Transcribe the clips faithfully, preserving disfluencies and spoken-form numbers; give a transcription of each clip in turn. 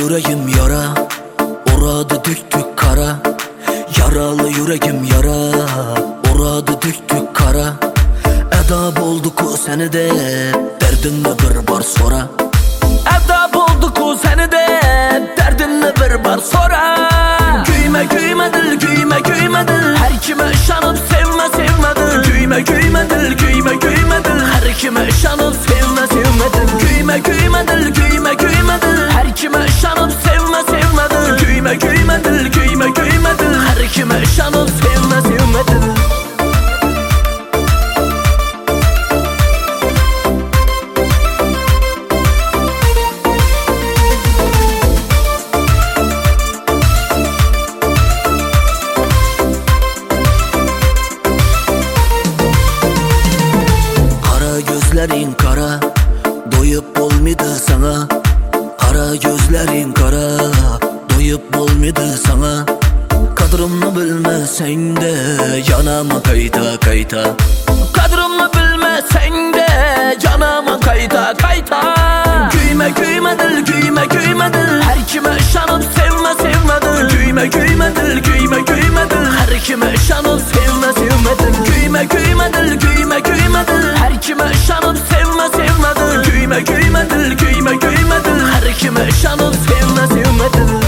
yüreğim yara, oradı düktük kara. Yaralı yüreğim yara, oradı düktük kara. Edab olduk o seni de, derdinle bir bar sonra. Edab olduk o seni de, derdinle bir bar sonra. Gülme gülme dil, gülme gülme dil, her kime şanıp sevme sevme dil. Gülme gülme dil, gülme gülme dil, her kime şanıp sevme sevme dil. Gülme gülme dil, gülme gülme dil, her kime şanıp sevme sevme dil. Gülme gülme dil, gülme gülme dil, her kime şanıp sevme sevme dil. Gözlerin kara, doyup olmadı sana. Kara gözlerin kara, doyup olmadı sana. Kadrımı bilmesen de yanama kayta kayta. Kadrımı bilmesen de yanama kayta kayta. Gülme gülme dil, gülme gülme dil, her kime şanıp sevme sevme dil. Gülme gülme dil, gülme gülme dil, her kime şanıp sevme sevme dil. Gülme gülme dil, gülme gülme dil, her kime şanıp sevme sevme dil. Gülme gülme dil, gülme gülme dil, her kime şanıp sevme sevme dil.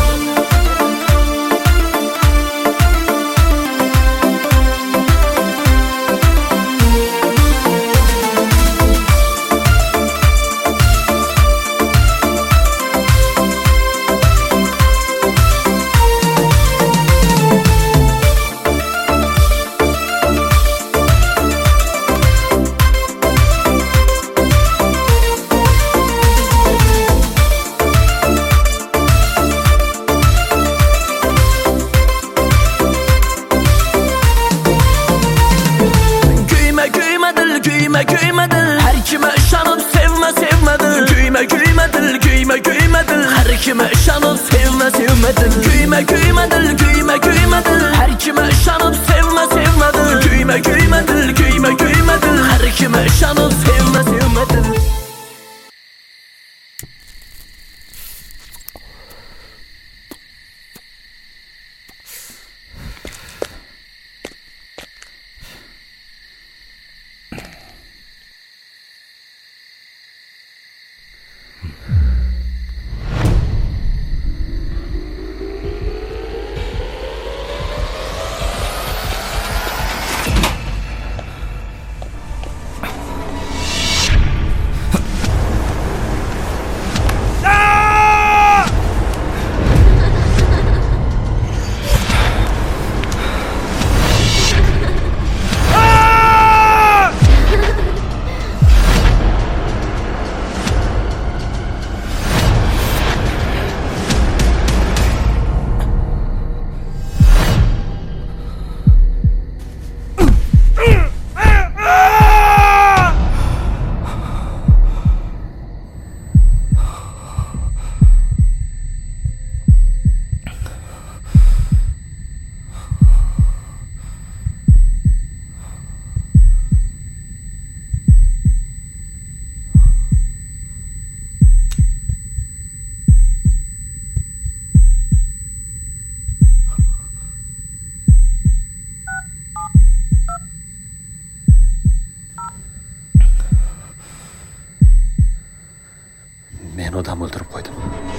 Gülme gülme dil, her kime şanıp sevme sevme dil. Gülme gülme dil, gülme gülme dil, her kime şanıp sevme sevme dil. Gülme gülme dil, gülme gülme dil, her kime şanıp sevme sevme dil. Gülme gülme dil, gülme gülme dil, her kime şanıp sevme sevme dil. Men odam o'ldirib qo'ydim.